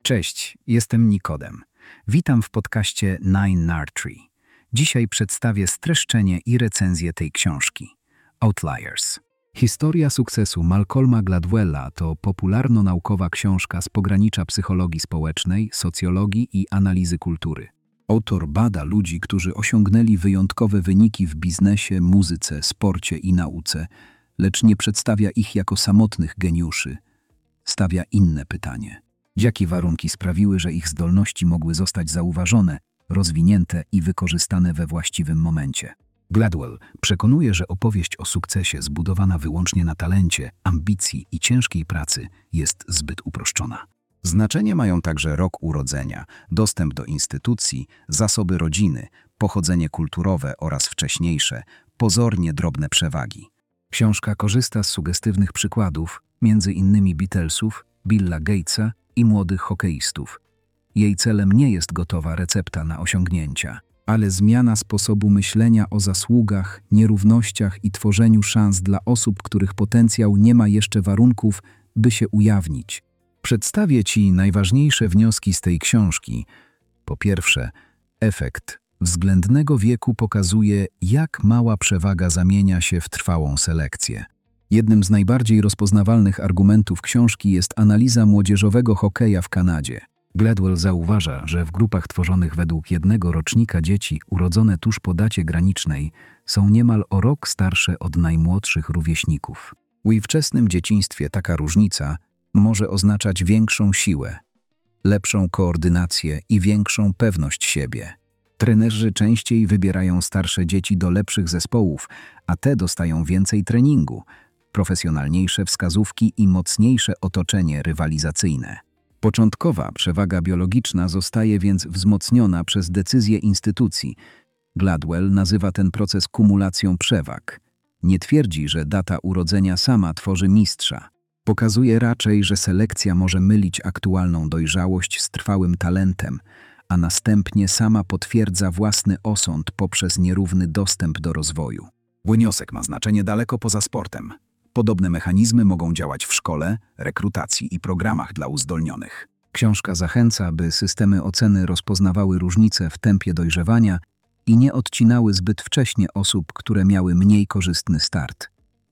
Cześć, jestem Nikodem. Witam w podcaście Nine Nard Tree. Dzisiaj przedstawię streszczenie i recenzję tej książki. Outliers. Historia sukcesu Malcolma Gladwella to popularno-naukowa książka z pogranicza psychologii społecznej, socjologii i analizy kultury. Autor bada ludzi, którzy osiągnęli wyjątkowe wyniki w biznesie, muzyce, sporcie i nauce, lecz nie przedstawia ich jako samotnych geniuszy. Stawia inne pytanie. Jakie warunki sprawiły, że ich zdolności mogły zostać zauważone, rozwinięte i wykorzystane we właściwym momencie? Gladwell przekonuje, że opowieść o sukcesie zbudowana wyłącznie na talencie, ambicji i ciężkiej pracy jest zbyt uproszczona. Znaczenie mają także rok urodzenia, dostęp do instytucji, zasoby rodziny, pochodzenie kulturowe oraz wcześniejsze, pozornie drobne przewagi. Książka korzysta z sugestywnych przykładów, m.in. Beatlesów, Billa Gatesa i młodych hokeistów. Jej celem nie jest gotowa recepta na osiągnięcia, ale zmiana sposobu myślenia o zasługach, nierównościach i tworzeniu szans dla osób, których potencjał nie ma jeszcze warunków, by się ujawnić. Przedstawię Ci najważniejsze wnioski z tej książki. Po pierwsze, efekt względnego wieku pokazuje, jak mała przewaga zamienia się w trwałą selekcję. Jednym z najbardziej rozpoznawalnych argumentów książki jest analiza młodzieżowego hokeja w Kanadzie. Gladwell zauważa, że w grupach tworzonych według jednego rocznika dzieci urodzone tuż po dacie granicznej są niemal o rok starsze od najmłodszych rówieśników. W wczesnym dzieciństwie taka różnica może oznaczać większą siłę, lepszą koordynację i większą pewność siebie. Trenerzy częściej wybierają starsze dzieci do lepszych zespołów, a te dostają więcej treningu, profesjonalniejsze wskazówki i mocniejsze otoczenie rywalizacyjne. Początkowa przewaga biologiczna zostaje więc wzmocniona przez decyzje instytucji. Gladwell nazywa ten proces kumulacją przewag. Nie twierdzi, że data urodzenia sama tworzy mistrza. Pokazuje raczej, że selekcja może mylić aktualną dojrzałość z trwałym talentem, a następnie sama potwierdza własny osąd poprzez nierówny dostęp do rozwoju. Wniosek ma znaczenie daleko poza sportem. Podobne mechanizmy mogą działać w szkole, rekrutacji i programach dla uzdolnionych. Książka zachęca, by systemy oceny rozpoznawały różnice w tempie dojrzewania i nie odcinały zbyt wcześnie osób, które miały mniej korzystny start.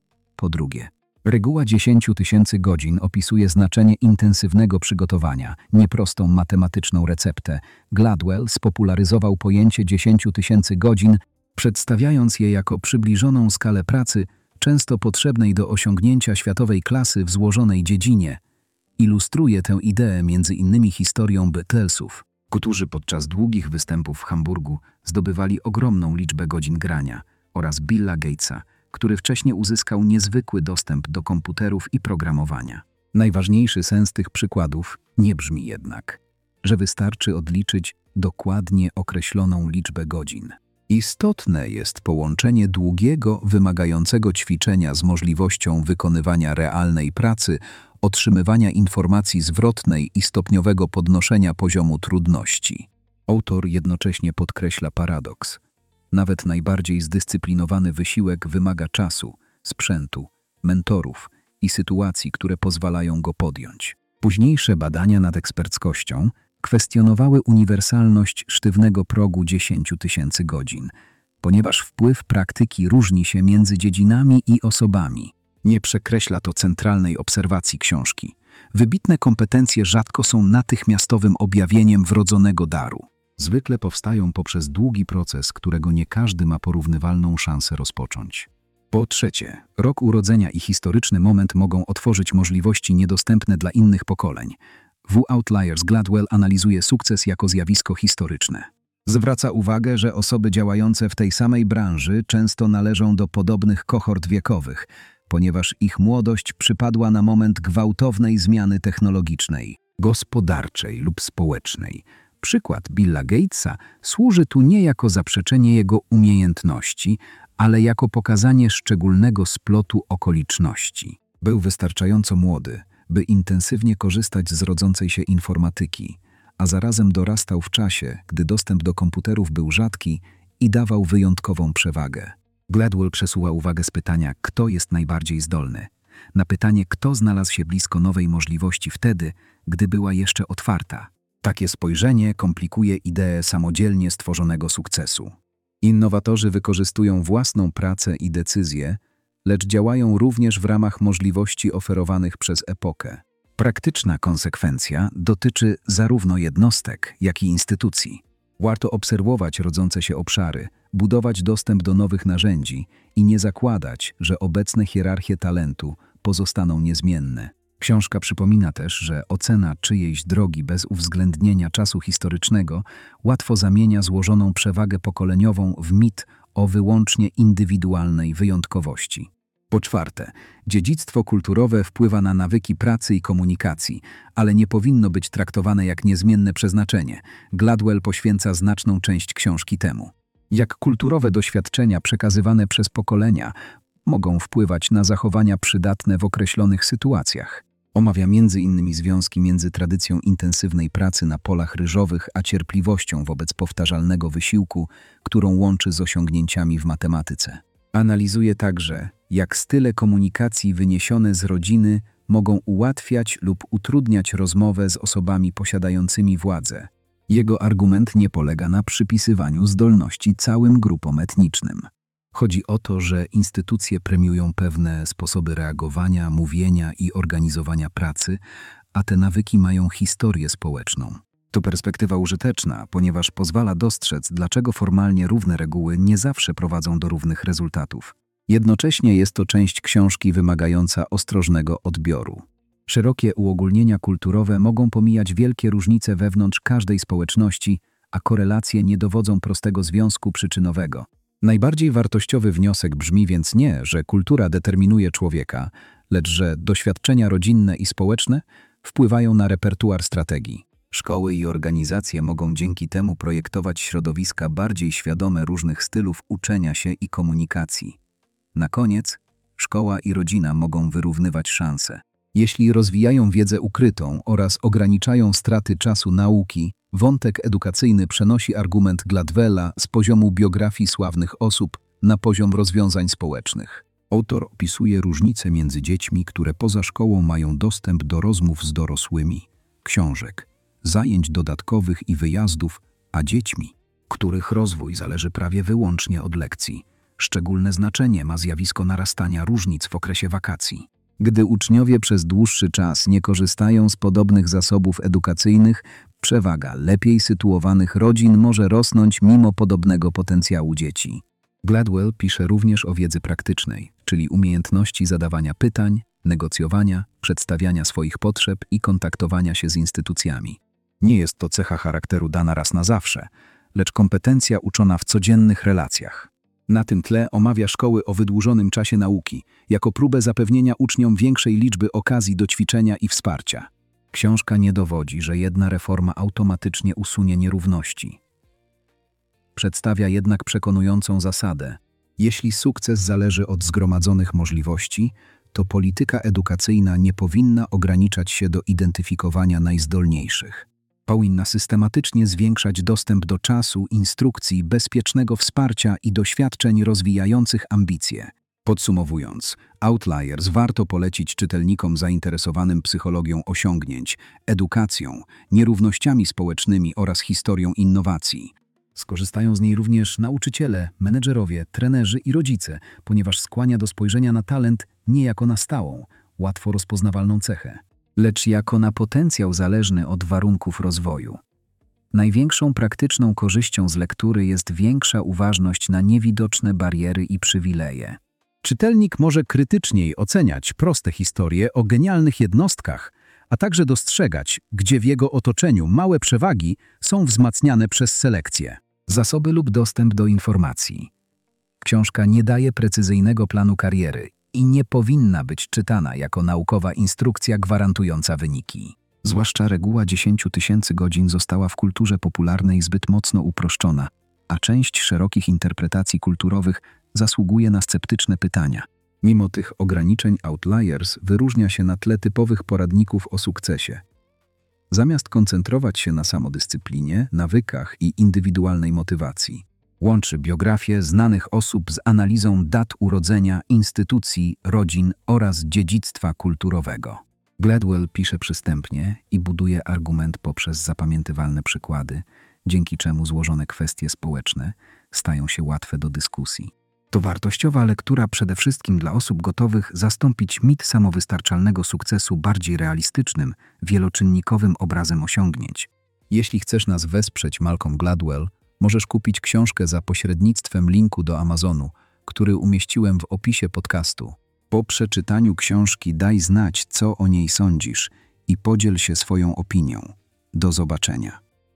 Po drugie, reguła 10 000 godzin opisuje znaczenie intensywnego przygotowania, nie prostą matematyczną receptę. Gladwell spopularyzował pojęcie 10 000 godzin, przedstawiając je jako przybliżoną skalę pracy, często potrzebnej do osiągnięcia światowej klasy w złożonej dziedzinie. Ilustruje tę ideę m.in. historią Beatlesów, którzy podczas długich występów w Hamburgu zdobywali ogromną liczbę godzin grania, oraz Billa Gatesa, który wcześniej uzyskał niezwykły dostęp do komputerów i programowania. Najważniejszy sens tych przykładów nie brzmi jednak, że wystarczy odliczyć dokładnie określoną liczbę godzin. Istotne jest połączenie długiego, wymagającego ćwiczenia z możliwością wykonywania realnej pracy, otrzymywania informacji zwrotnej i stopniowego podnoszenia poziomu trudności. Autor jednocześnie podkreśla paradoks. Nawet najbardziej zdyscyplinowany wysiłek wymaga czasu, sprzętu, mentorów i sytuacji, które pozwalają go podjąć. Późniejsze badania nad eksperckością kwestionowały uniwersalność sztywnego progu 10 000 godzin, ponieważ wpływ praktyki różni się między dziedzinami i osobami. Nie przekreśla to centralnej obserwacji książki. Wybitne kompetencje rzadko są natychmiastowym objawieniem wrodzonego daru. Zwykle powstają poprzez długi proces, którego nie każdy ma porównywalną szansę rozpocząć. Po trzecie, rok urodzenia i historyczny moment mogą otworzyć możliwości niedostępne dla innych pokoleń. W Outliers Gladwell analizuje sukces jako zjawisko historyczne. Zwraca uwagę, że osoby działające w tej samej branży często należą do podobnych kohort wiekowych, ponieważ ich młodość przypadła na moment gwałtownej zmiany technologicznej, gospodarczej lub społecznej. Przykład Billa Gatesa służy tu nie jako zaprzeczenie jego umiejętności, ale jako pokazanie szczególnego splotu okoliczności. Był wystarczająco młody, by intensywnie korzystać z rodzącej się informatyki, a zarazem dorastał w czasie, gdy dostęp do komputerów był rzadki i dawał wyjątkową przewagę. Gladwell przesuwa uwagę z pytania, kto jest najbardziej zdolny. na pytanie, kto znalazł się blisko nowej możliwości wtedy, gdy była jeszcze otwarta. Takie spojrzenie komplikuje ideę samodzielnie stworzonego sukcesu. Innowatorzy wykorzystują własną pracę i decyzje, lecz działają również w ramach możliwości oferowanych przez epokę. Praktyczna konsekwencja dotyczy zarówno jednostek, jak i instytucji. Warto obserwować rodzące się obszary, budować dostęp do nowych narzędzi i nie zakładać, że obecne hierarchie talentu pozostaną niezmienne. Książka przypomina też, że ocena czyjejś drogi bez uwzględnienia czasu historycznego łatwo zamienia złożoną przewagę pokoleniową w mit o wyłącznie indywidualnej wyjątkowości. Po czwarte, dziedzictwo kulturowe wpływa na nawyki pracy i komunikacji, ale nie powinno być traktowane jak niezmienne przeznaczenie. Gladwell poświęca znaczną część książki temu. Jak kulturowe doświadczenia przekazywane przez pokolenia mogą wpływać na zachowania przydatne w określonych sytuacjach. Omawia m.in. związki między tradycją intensywnej pracy na polach ryżowych a cierpliwością wobec powtarzalnego wysiłku, którą łączy z osiągnięciami w matematyce. Analizuje także, jak style komunikacji wyniesione z rodziny mogą ułatwiać lub utrudniać rozmowę z osobami posiadającymi władzę. Jego argument nie polega na przypisywaniu zdolności całym grupom etnicznym. Chodzi o to, że instytucje premiują pewne sposoby reagowania, mówienia i organizowania pracy, a te nawyki mają historię społeczną. To perspektywa użyteczna, ponieważ pozwala dostrzec, dlaczego formalnie równe reguły nie zawsze prowadzą do równych rezultatów. Jednocześnie jest to część książki wymagająca ostrożnego odbioru. Szerokie uogólnienia kulturowe mogą pomijać wielkie różnice wewnątrz każdej społeczności, a korelacje nie dowodzą prostego związku przyczynowego. Najbardziej wartościowy wniosek brzmi więc nie, że kultura determinuje człowieka, lecz że doświadczenia rodzinne i społeczne wpływają na repertuar strategii. Szkoły i organizacje mogą dzięki temu projektować środowiska bardziej świadome różnych stylów uczenia się i komunikacji. Na koniec, szkoła i rodzina mogą wyrównywać szanse. Jeśli rozwijają wiedzę ukrytą oraz ograniczają straty czasu nauki, wątek edukacyjny przenosi argument Gladwella z poziomu biografii sławnych osób na poziom rozwiązań społecznych. Autor opisuje różnice między dziećmi, które poza szkołą mają dostęp do rozmów z dorosłymi, książek, zajęć dodatkowych i wyjazdów, a dziećmi, których rozwój zależy prawie wyłącznie od lekcji. Szczególne znaczenie ma zjawisko narastania różnic w okresie wakacji. Gdy uczniowie przez dłuższy czas nie korzystają z podobnych zasobów edukacyjnych, przewaga lepiej sytuowanych rodzin może rosnąć mimo podobnego potencjału dzieci. Gladwell pisze również o wiedzy praktycznej, czyli umiejętności zadawania pytań, negocjowania, przedstawiania swoich potrzeb i kontaktowania się z instytucjami. Nie jest to cecha charakteru dana raz na zawsze, lecz kompetencja uczona w codziennych relacjach. Na tym tle omawia szkoły o wydłużonym czasie nauki, jako próbę zapewnienia uczniom większej liczby okazji do ćwiczenia i wsparcia. Książka nie dowodzi, że jedna reforma automatycznie usunie nierówności. Przedstawia jednak przekonującą zasadę. Jeśli sukces zależy od zgromadzonych możliwości, to polityka edukacyjna nie powinna ograniczać się do identyfikowania najzdolniejszych. Powinna systematycznie zwiększać dostęp do czasu, instrukcji, bezpiecznego wsparcia i doświadczeń rozwijających ambicje. Podsumowując, Outliers warto polecić czytelnikom zainteresowanym psychologią osiągnięć, edukacją, nierównościami społecznymi oraz historią innowacji. Skorzystają z niej również nauczyciele, menedżerowie, trenerzy i rodzice, ponieważ skłania do spojrzenia na talent nie jako na stałą, łatwo rozpoznawalną cechę, lecz jako na potencjał zależny od warunków rozwoju. Największą praktyczną korzyścią z lektury jest większa uważność na niewidoczne bariery i przywileje. Czytelnik może krytyczniej oceniać proste historie o genialnych jednostkach, a także dostrzegać, gdzie w jego otoczeniu małe przewagi są wzmacniane przez selekcję, zasoby lub dostęp do informacji. Książka nie daje precyzyjnego planu kariery i nie powinna być czytana jako naukowa instrukcja gwarantująca wyniki. Zwłaszcza reguła 10 000 godzin została w kulturze popularnej zbyt mocno uproszczona, a część szerokich interpretacji kulturowych zasługuje na sceptyczne pytania. Mimo tych ograniczeń Outliers wyróżnia się na tle typowych poradników o sukcesie. Zamiast koncentrować się na samodyscyplinie, nawykach i indywidualnej motywacji, Łączy biografię znanych osób z analizą dat urodzenia, instytucji, rodzin oraz dziedzictwa kulturowego. Gladwell pisze przystępnie i buduje argument poprzez zapamiętywalne przykłady, dzięki czemu złożone kwestie społeczne stają się łatwe do dyskusji. To wartościowa lektura przede wszystkim dla osób gotowych zastąpić mit samowystarczalnego sukcesu bardziej realistycznym, wieloczynnikowym obrazem osiągnięć. Jeśli chcesz nas wesprzeć, Malcolm Gladwell, możesz kupić książkę za pośrednictwem linku do Amazonu, który umieściłem w opisie podcastu. Po przeczytaniu książki daj znać, co o niej sądzisz i podziel się swoją opinią. Do zobaczenia.